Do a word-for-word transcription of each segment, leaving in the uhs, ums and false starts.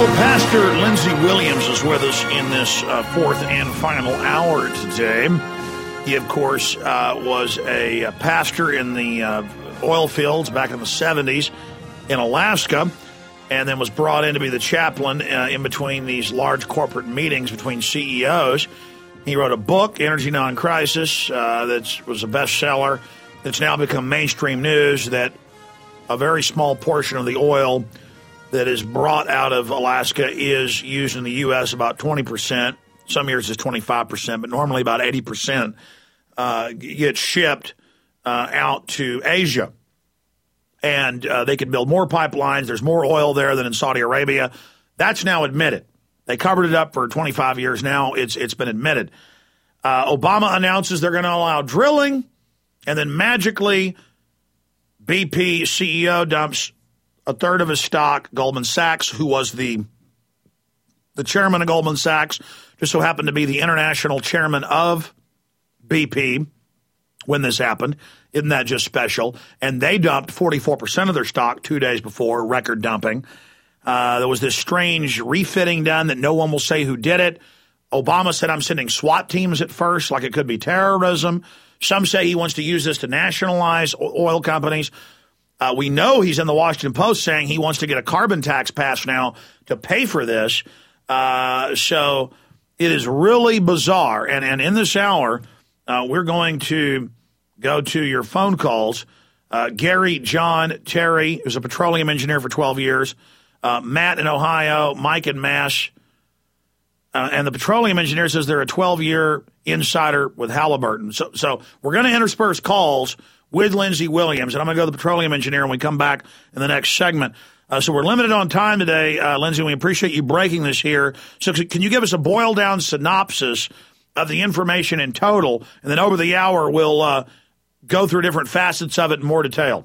Well, Pastor Lindsey Williams is with us in this uh, fourth and final hour today. He, of course, uh, was a, a pastor in the uh, oil fields back in the seventies in Alaska, and then was brought in to be the chaplain uh, in between these large corporate meetings between C E Os. He wrote a book, Energy Non-Crisis, uh, that was a bestseller. It's now become mainstream news that a very small portion of the oil that is brought out of Alaska is used in the U S, about twenty percent. Some years it's twenty-five percent, but normally about eighty percent uh, gets shipped uh, out to Asia. And uh, they could build more pipelines. There's more oil there than in Saudi Arabia. That's now admitted. They covered it up for twenty-five years now. It's It's been admitted. Uh, Obama announces they're going to allow drilling, and then magically B P C E O dumps a third of his stock. Goldman Sachs, who was the the chairman of Goldman Sachs, just so happened to be the international chairman of B P when this happened. Isn't that just special? And they dumped forty-four percent of their stock two days before, record dumping. Uh, there was this strange refitting done that no one will say who did it. Obama said, I'm sending SWAT teams at first, like it could be terrorism. Some say he wants to use this to nationalize oil companies. Uh, we know he's in the Washington Post saying he wants to get a carbon tax passed now to pay for this. Uh, so it is really bizarre. And, and in this hour, uh, we're going to go to your phone calls. Uh, Gary, John, Terry, who's a petroleum engineer for twelve years, uh, Matt in Ohio, Mike in Mass. Uh, and the petroleum engineer says they're a twelve-year insider with Halliburton. So, so we're going to intersperse calls with Lindsey Williams, and I'm going to go to the petroleum engineer when we come back in the next segment. Uh, so we're limited on time today, uh, Lindsey. We appreciate you breaking this here. So can you give us a boiled-down synopsis of the information in total, and then over the hour we'll uh, go through different facets of it in more detail?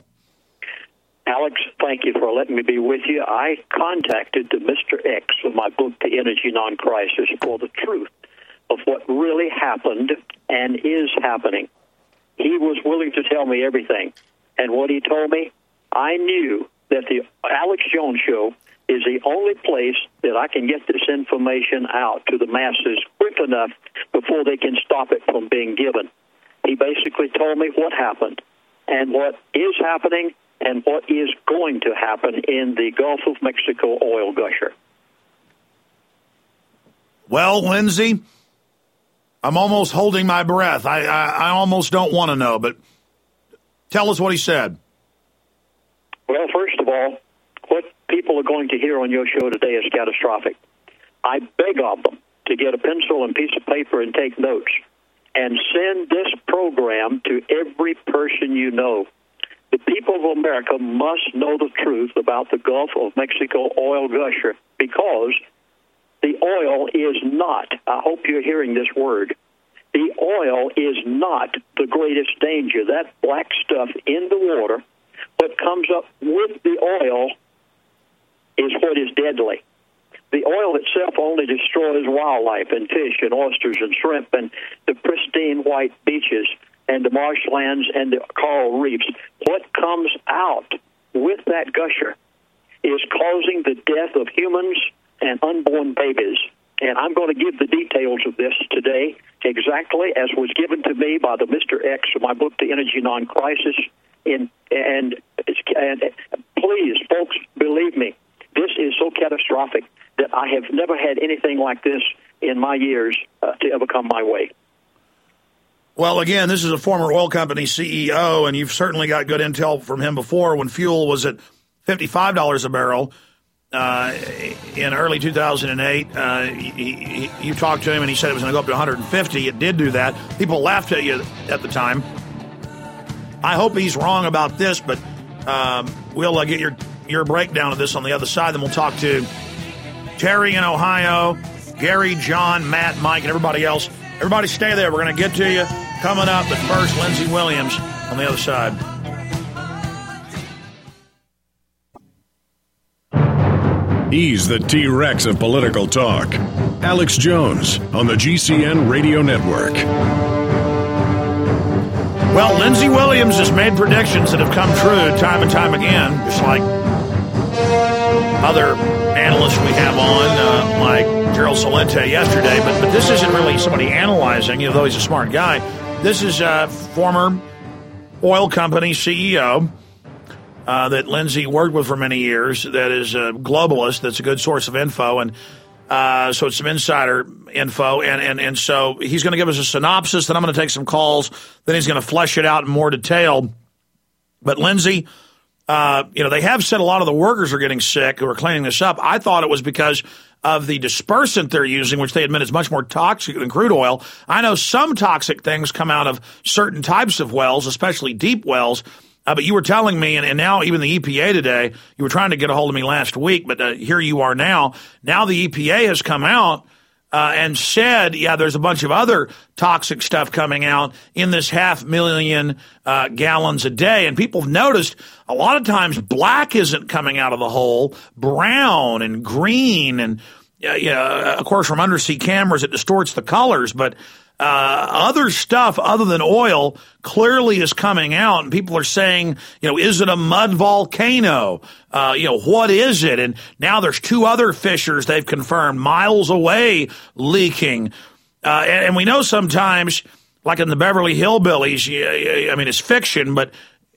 Alex, thank you for letting me be with you. I contacted the Mister X with my book, The Energy Non-Crisis, for the truth of what really happened and is happening. He was willing to tell me everything. And what he told me, I knew that the Alex Jones Show is the only place that I can get this information out to the masses quick enough before they can stop it from being given. He basically told me what happened and what is happening and what is going to happen in the Gulf of Mexico oil gusher. Well, Lindsey, I'm almost holding my breath. I, I, I almost don't want to know, but tell us what he said. Well, first of all, what people are going to hear on your show today is catastrophic. I beg of them to get a pencil and piece of paper and take notes and send this program to every person you know. The people of America must know the truth about the Gulf of Mexico oil gusher, because the oil is not, I hope you're hearing this word, the oil is not the greatest danger. That black stuff in the water, what comes up with the oil is what is deadly. The oil itself only destroys wildlife and fish and oysters and shrimp and the pristine white beaches and the marshlands and the coral reefs. What comes out with that gusher is causing the death of humans and unborn babies. And I'm going to give the details of this today exactly as was given to me by the Mister X of my book, The Energy Non-Crisis. In, and, and please, folks, believe me, this is so catastrophic that I have never had anything like this in my years uh, to ever come my way. Well, again, this is a former oil company C E O, and you've certainly got good intel from him before when fuel was at fifty-five dollars a barrel uh, in early two thousand eight. Uh, he, he, you talked to him, and he said it was going to go up to one hundred fifty. It did do that. People laughed at you at the time. I hope he's wrong about this, but um, we'll uh, get your, your breakdown of this on the other side. Then we'll talk to Terry in Ohio, Gary, John, Matt, Mike, and everybody else. Everybody stay there. We're going to get to you coming up. But first, Lindsey Williams on the other side. He's the T-Rex of political talk. Alex Jones on the G C N Radio Network. Well, Lindsey Williams has made predictions that have come true time and time again, just like other analysts we have on, uh, like Gerald Celente yesterday, but, but this isn't really somebody analyzing, you know, though he's a smart guy. This is a former oil company C E O uh, that Lindsay worked with for many years, that is a globalist, that's a good source of info, and uh, so it's some insider info, and, and, and so he's going to give us a synopsis, then I'm going to take some calls, then he's going to flesh it out in more detail. But Lindsay, uh, you know, they have said a lot of the workers are getting sick who are cleaning this up. I thought it was because of the dispersant they're using, which they admit is much more toxic than crude oil. I know some toxic things come out of certain types of wells, especially deep wells. Uh, but you were telling me, and, and now even the E P A today, you were trying to get a hold of me last week, but uh, here you are now. Now the E P A has come out uh, and said, yeah, there's a bunch of other toxic stuff coming out in this half million uh, gallons a day. And people have noticed a lot of times black isn't coming out of the hole, brown and green. And, uh, you know, of course, from undersea cameras, it distorts the colors. But uh, other stuff other than oil clearly is coming out. And people are saying, you know, is it a mud volcano? Uh, you know, what is it? And now there's two other fissures they've confirmed miles away leaking. Uh, and, and we know sometimes, like in the Beverly Hillbillies, I mean, it's fiction, but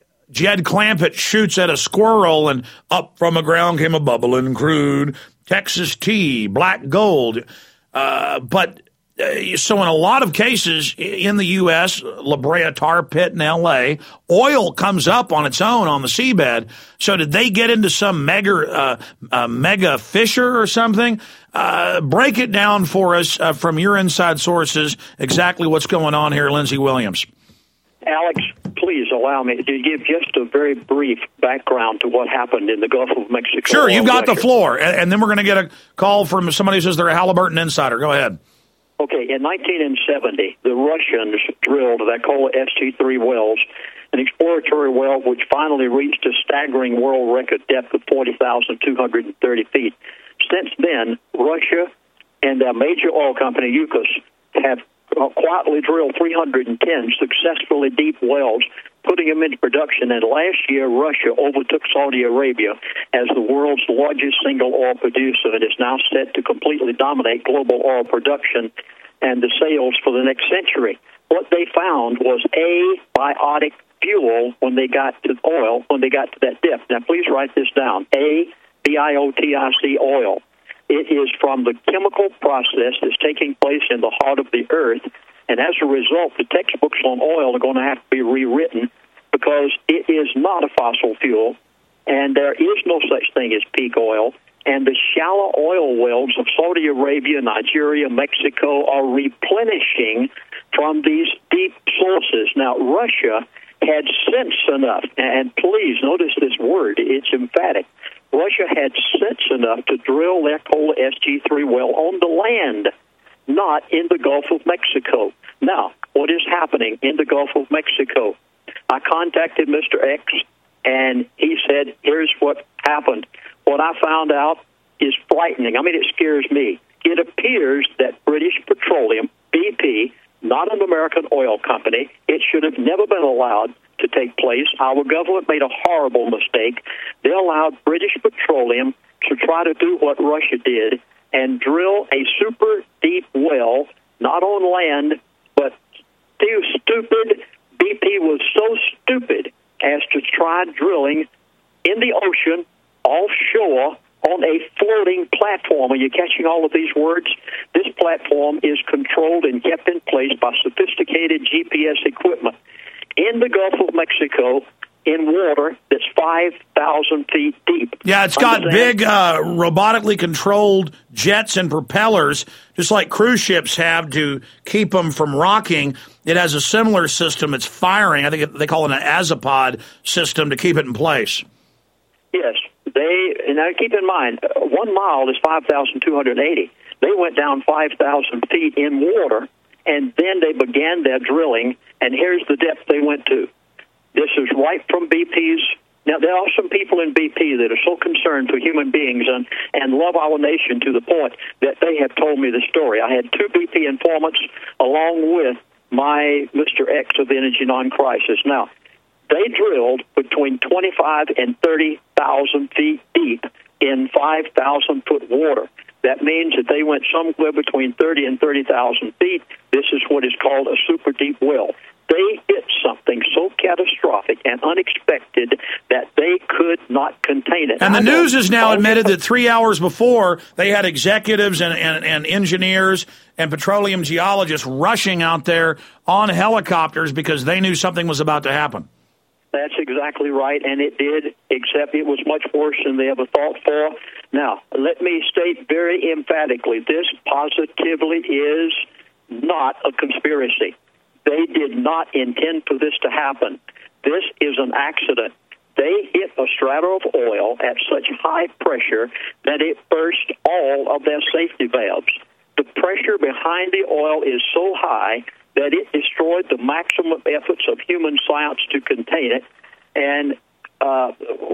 Jed Clampett shoots at a squirrel and up from the ground came a bubbling crude Texas tea, black gold. Uh, but uh, so in a lot of cases in the U S, La Brea tar pit in L A, oil comes up on its own on the seabed. So did they get into some mega, uh, uh, mega fissure or something? Uh, break it down for us uh, from your inside sources, exactly what's going on here, Lindsay Williams. Alex, please allow me to give just a very brief background to what happened in the Gulf of Mexico. Sure, you've got the floor, and, and then we're going to get a call from somebody who says they're a Halliburton insider. Go ahead. Okay, in nineteen seventy, the Russians drilled the Kola S T three wells, an exploratory well which finally reached a staggering world record depth of forty thousand two hundred thirty feet. Since then, Russia and their major oil company, Yukos, have uh, quietly drilled three hundred ten successfully deep wells, putting them into production. And last year, Russia overtook Saudi Arabia as the world's largest single oil producer and is now set to completely dominate global oil production and the sales for the next century. What they found was abiotic fuel when they got to oil, when they got to that depth. Now, please write this down. A B I O T I C, oil. It is from the chemical process that's taking place in the heart of the earth, and as a result, the textbooks on oil are going to have to be rewritten because it is not a fossil fuel, and there is no such thing as peak oil, and the shallow oil wells of Saudi Arabia, Nigeria, Mexico are replenishing from these deep sources. Now, Russia had sense enough, and please notice this word, it's emphatic. Russia had sense enough to drill their Kola S T three well on the land, not in the Gulf of Mexico. Now, what is happening in the Gulf of Mexico? I contacted Mister X, and he said, here's what happened. What I found out is frightening. I mean, it scares me. It appears that British Petroleum, B P, not an American oil company, it should have never been allowed to take place. Our government made a horrible mistake. They allowed British Petroleum to try to do what Russia did and drill a super deep well, not on land, but too stupid. B P was so stupid as to try drilling in the ocean, offshore, on a floating platform. Are you catching all of these words? This platform is controlled and kept in place by sophisticated G P S equipment in the Gulf of Mexico in water that's five thousand feet deep. Yeah, it's got Understand? big uh, robotically controlled jets and propellers, just like cruise ships have to keep them from rocking. It has a similar system. It's firing. I think they call it an azipod system to keep it in place. Yes. They, and now keep in mind, uh, one mile is five thousand two hundred eighty. They went down five thousand feet in water, and then they began their drilling, and here's the depth they went to. This is right from B P's. Now, there are some people in B P that are so concerned for human beings and, and love our nation to the point that they have told me the story. I had two B P informants along with my Mister X of Energy Non-Crisis. Now, they drilled between twenty-five and thirty thousand feet deep in five thousand foot water. That means that they went somewhere between thirty and thirty thousand feet. This is what is called a super deep well. They hit something so catastrophic and unexpected that they could not contain it. And the news has now admitted that three hours before, they had executives and, and, and engineers and petroleum geologists rushing out there on helicopters because they knew something was about to happen. That's exactly right, and it did, except it was much worse than they ever thought for. Now, let me state very emphatically, this positively is not a conspiracy. They did not intend for this to happen. This is an accident. They hit a strata of oil at such high pressure that it burst all of their safety valves. The pressure behind the oil is so high that it destroyed the maximum efforts of human science to contain it. And uh,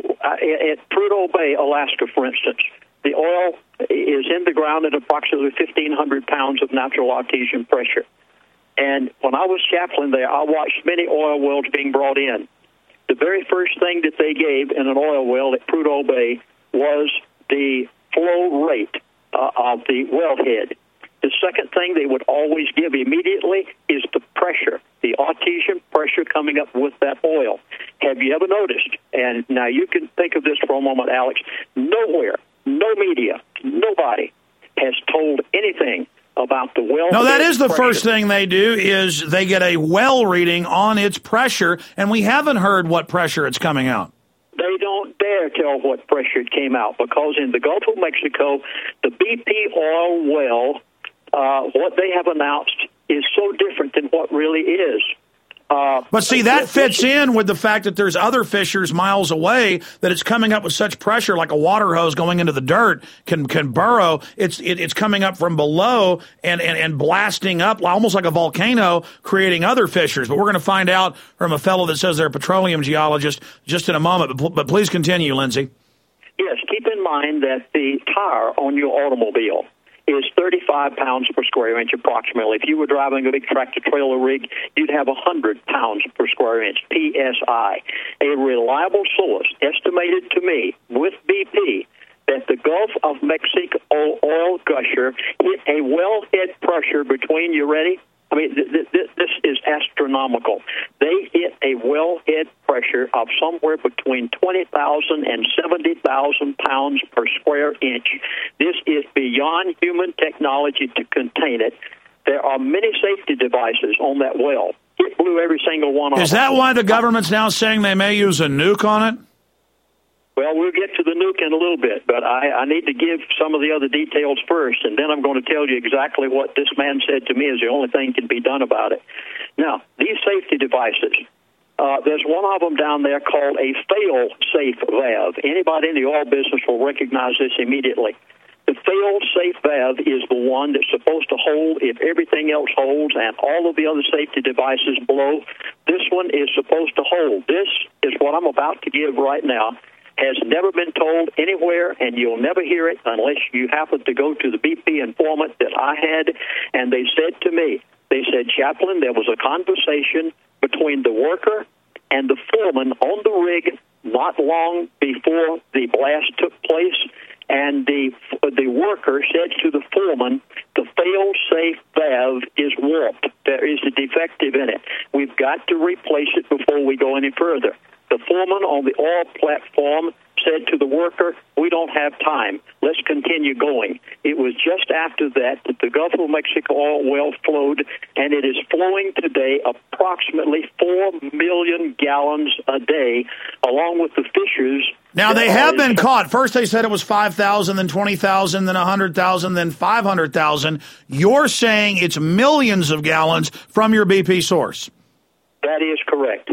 at Prudhoe Bay, Alaska, for instance, the oil is in the ground at approximately fifteen hundred pounds of natural artesian pressure. And when I was chaplain there, I watched many oil wells being brought in. The very first thing that they gave in an oil well at Prudhoe Bay was the flow rate uh, of the wellhead. The second thing they would always give immediately is the pressure, the artesian pressure coming up with that oil. Have you ever noticed, and now you can think of this for a moment, Alex, nowhere, no media, nobody has told anything about the well. No, that is the pressure. First thing they do is they get a well reading on its pressure, and we haven't heard what pressure it's coming out. They don't dare tell what pressure it came out, because in the Gulf of Mexico, the B P oil well, uh, what they have announced is so different than what really is. Uh, but see, that fits in with the fact that there's other fissures miles away that it's coming up with such pressure, like a water hose going into the dirt can can burrow. It's it, it's coming up from below and, and, and blasting up almost like a volcano, creating other fissures. But we're going to find out from a fellow that says they're a petroleum geologist just in a moment. But, but please continue, Lindsay. Yes, keep in mind that the tire on your automobile is thirty-five pounds per square inch approximately. If you were driving a big tractor-trailer rig, you'd have one hundred pounds per square inch, P S I. A reliable source estimated to me with B P that the Gulf of Mexico oil gusher hit a wellhead pressure between, you ready? I mean, th- th- this is astronomical. They hit a wellhead pressure of somewhere between twenty thousand and seventy thousand pounds per square inch. This is beyond human technology to contain it. There are many safety devices on that well. It blew every single one of them. Is that why the government's now saying they may use a nuke on it? Well, we'll get to the nuke in a little bit, but I, I need to give some of the other details first, and then I'm going to tell you exactly what this man said to me is the only thing can be done about it. Now, these safety devices, uh, there's one of them down there called a fail-safe valve. Anybody in the oil business will recognize this immediately. The fail-safe valve is the one that's supposed to hold if everything else holds and all of the other safety devices blow. This one is supposed to hold. This is what I'm about to give right now. Has never been told anywhere, and you'll never hear it unless you happen to go to the B P informant that I had, and they said to me, they said, Chaplain, there was a conversation between the worker and the foreman on the rig not long before the blast took place, and the the worker said to the foreman, the fail-safe valve is warped. There is a defective in it. We've got to replace it before we go any further. The foreman on the oil platform said to the worker, we don't have time. Let's continue going. It was just after that that the Gulf of Mexico oil well flowed, and it is flowing today approximately four million gallons a day, along with the fissures. Now, they have been caught. First, they said it was five thousand, then twenty thousand, then one hundred thousand, then five hundred thousand. You're saying it's millions of gallons from your B P source. That is correct.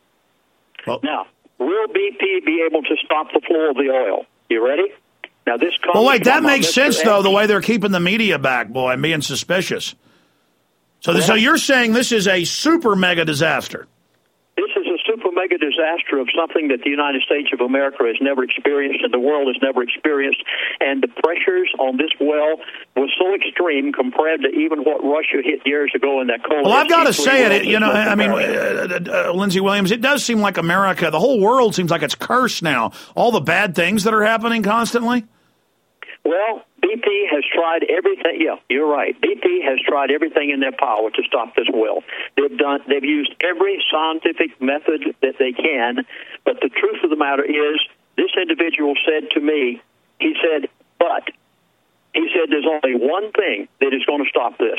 Well, now, will B P be able to stop the flow of the oil? You ready? Now, this comes well, wait, that makes Mister sense, though, the way they're keeping the media back, boy, and being suspicious. So, well, so you're saying this is a super mega disaster? This is a super mega mega disaster of something that the United States of America has never experienced and the world has never experienced. And the pressures on this well was so extreme compared to even what Russia hit years ago in that cold. Well, I've got to say it, you know, I mean, uh, uh, Lindsey Williams, it does seem like America, the whole world seems like it's cursed now. All the bad things that are happening constantly. Well, B P has tried everything. Yeah, you're right. B P has tried everything in their power to stop this well. They've done. They've used every scientific method that they can. But the truth of the matter is, this individual said to me, he said, but he said there's only one thing that is going to stop this,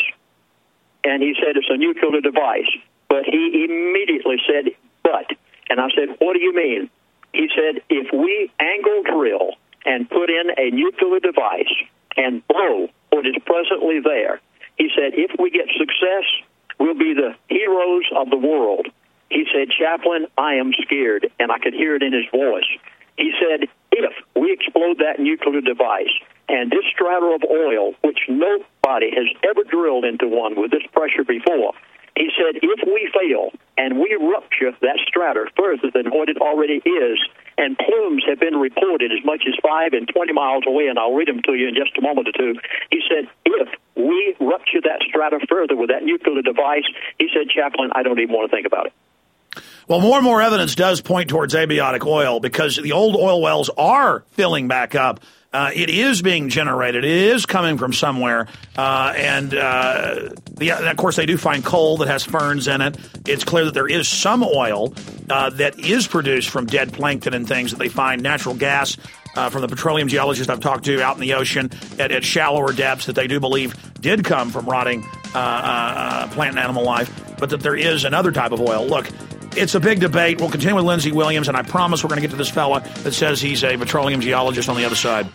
and he said it's a nuclear device. But he immediately said, but, and I said, what do you mean? He said, if we angle drill and put in a nuclear device and blow what is presently there, he said, if we get success, we'll be the heroes of the world. He said, Chaplain, I am scared, and I could hear it in his voice. He said, if we explode that nuclear device and this strata of oil, which nobody has ever drilled into one with this pressure before, he said, if we fail and we rupture that strata further than what it already is, and plumes have been reported as much as five and twenty miles away, and I'll read them to you in just a moment or two. He said, if we rupture that strata further with that nuclear device, he said, Chaplain, I don't even want to think about it. Well, more and more evidence does point towards abiotic oil because the old oil wells are filling back up. Uh, it is being generated. It is coming from somewhere. Uh, and, uh, the, and, of course, they do find coal that has ferns in it. It's clear that there is some oil uh, that is produced from dead plankton and things that they find, natural gas uh, from the petroleum geologists I've talked to out in the ocean at, at shallower depths that they do believe did come from rotting uh, uh, plant and animal life, but that there is another type of oil. Look, it's a big debate. We'll continue with Lindsey Williams, and I promise we're going to get to this fella that says he's a petroleum geologist on the other side.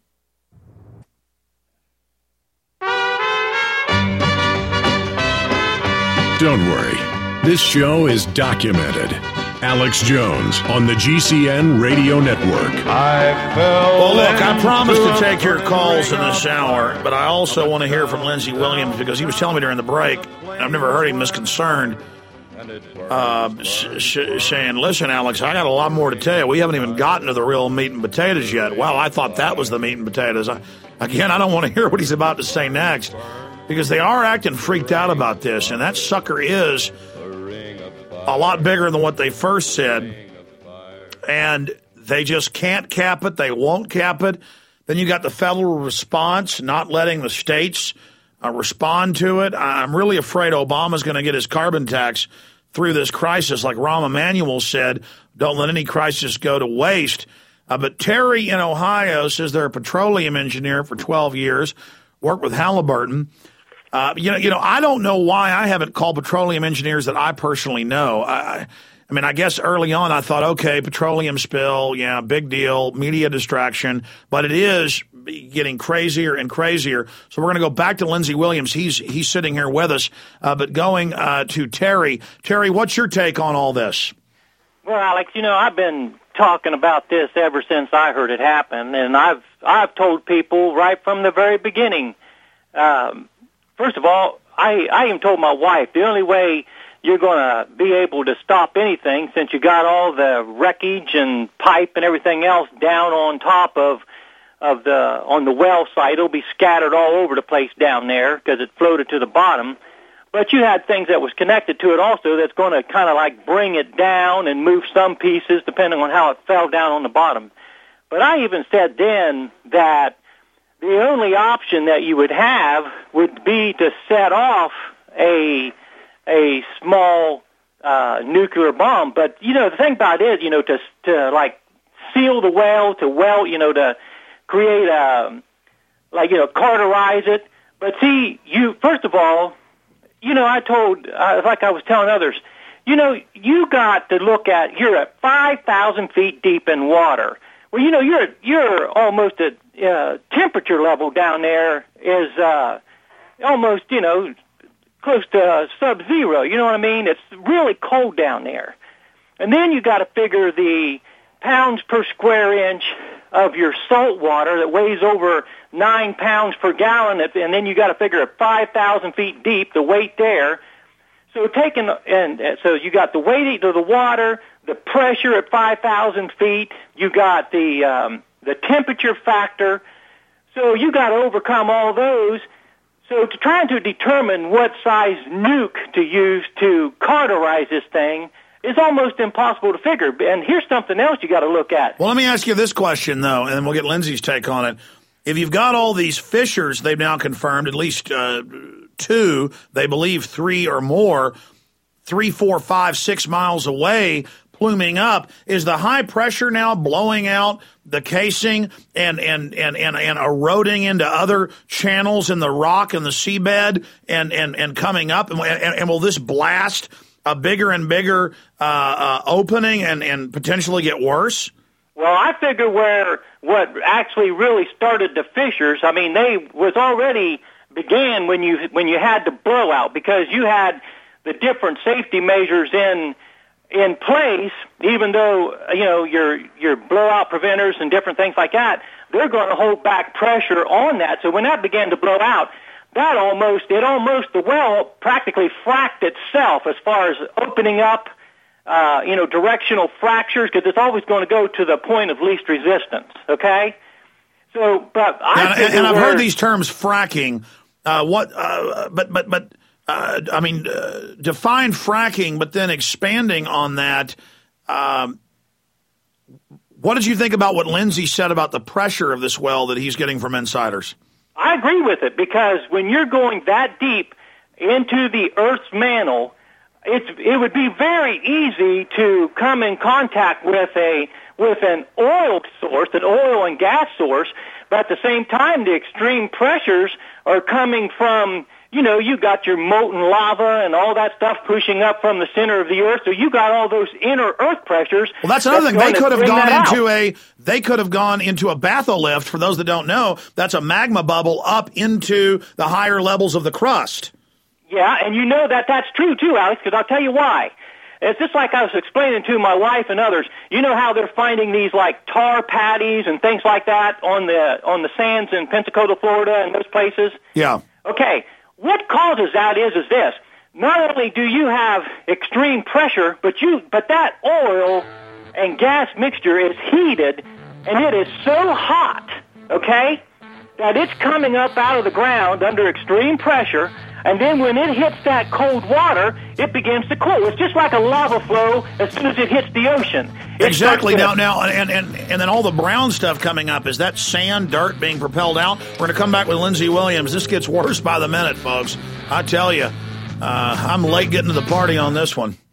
Don't worry. This show is documented. Alex Jones on the G C N Radio Network. I fell well, look, I promised to take your calls in this hour, but I also want to hear from Lindsey Williams because he was telling me during the break, and I've never heard him this concerned, uh, sh- sh- saying, listen, Alex, I got a lot more to tell you. We haven't even gotten to the real meat and potatoes yet. Well, I thought that was the meat and potatoes. I, again, I don't want to hear what he's about to say next. Because they are acting freaked out about this, and that sucker is a lot bigger than what they first said, and they just can't cap it. They won't cap it. Then you got the federal response, not letting the states uh, respond to it. I'm really afraid Obama's going to get his carbon tax through this crisis. Like Rahm Emanuel said, don't let any crisis go to waste. Uh, but Terry in Ohio says they're a petroleum engineer for twelve years, worked with Halliburton. Uh, you know, you know, I don't know why I haven't called petroleum engineers that I personally know. I, I mean, I guess early on I thought, okay, petroleum spill, yeah, big deal, media distraction, but it is getting crazier and crazier. So we're going to go back to Lindsey Williams. He's he's sitting here with us, uh, but going uh, to Terry. Terry, what's your take on all this? Well, Alex, you know, I've been talking about this ever since I heard it happen, and I've I've told people right from the very beginning. Um, First of all, I, I even told my wife the only way you're going to be able to stop anything, since you got all the wreckage and pipe and everything else down on top of of the on the well site, it'll be scattered all over the place down there because it floated to the bottom. But you had things that was connected to it also that's going to kind of like bring it down and move some pieces depending on how it fell down on the bottom. But I even said then that the only option that you would have would be to set off a a small uh, nuclear bomb. But, you know, the thing about it is, you know, to, to like, seal the well, to well, you know, to create a, like, you know, cauterize it. But see, you, first of all, you know, I told, uh, like I was telling others, you know, you got to look at, you're at five thousand feet deep in water. Well, you know, you're you're almost at uh, temperature level down there is uh, almost, you know, close to uh, sub-zero. You know what I mean? It's really cold down there. And then you got to figure the pounds per square inch of your salt water that weighs over nine pounds per gallon, and then you got to figure at five thousand feet deep, the weight there. So taking and so you got the weight of the water, the pressure at five thousand feet. You got the um, the temperature factor. So you got to overcome all those. So to trying to determine what size nuke to use to cauterize this thing is almost impossible to figure. And here's something else you got to look at. Well, let me ask you this question, though, and then we'll get Lindsay's take on it. If you've got all these fissures, they've now confirmed, at least uh, two, they believe three or more, three, four, five, six miles away, pluming up, is the high pressure now blowing out the casing and and, and, and, and eroding into other channels in the rock and the seabed and, and, and coming up? And, and, and will this blast a bigger and bigger uh, uh, opening and, and potentially get worse? Well, I figure where what actually really started the fissures, I mean, they was already began when you when you had the blowout, because you had the different safety measures in in place, even though, you know, your your blowout preventers and different things like that, they're going to hold back pressure on that. So when that began to blow out, that almost, it almost, the well practically fracked itself as far as opening up, uh, you know, directional fractures, because it's always going to go to the point of least resistance, okay? So, but I And, and I've heard these terms, fracking, uh, what, uh, but, but, but, Uh, I mean, uh, define fracking, but then expanding on that. Um, what did you think about what Lindsay said about the pressure of this well that he's getting from insiders? I agree with it, because when you're going that deep into the Earth's mantle, it's, it would be very easy to come in contact with a with an oil source, an oil and gas source, but at the same time, the extreme pressures are coming from, you know, you got your molten lava and all that stuff pushing up from the center of the Earth, so you got all those inner Earth pressures. Well, that's another thing. They could have gone into out. a they could have gone into a batholift. For those that don't know, that's a magma bubble up into the higher levels of the crust. Yeah, and you know that that's true too, Alex, because I'll tell you why. It's just like I was explaining to my wife and others. You know how they're finding these like tar patties and things like that on the on the sands in Pensacola, Florida, and those places? Yeah. Okay. What causes that is is this. Not only do you have extreme pressure, but you but that oil and gas mixture is heated, and it is so hot, okay, that it's coming up out of the ground under extreme pressure, and then when it hits that cold water, it begins to cool. It's just like a lava flow as soon as it hits the ocean. It Exactly. to, Now, now, and, and and then all the brown stuff coming up, is that sand, dirt being propelled out? We're going to come back with Lindsay Williams. This gets worse by the minute, folks. I tell you, uh, I'm late getting to the party on this one.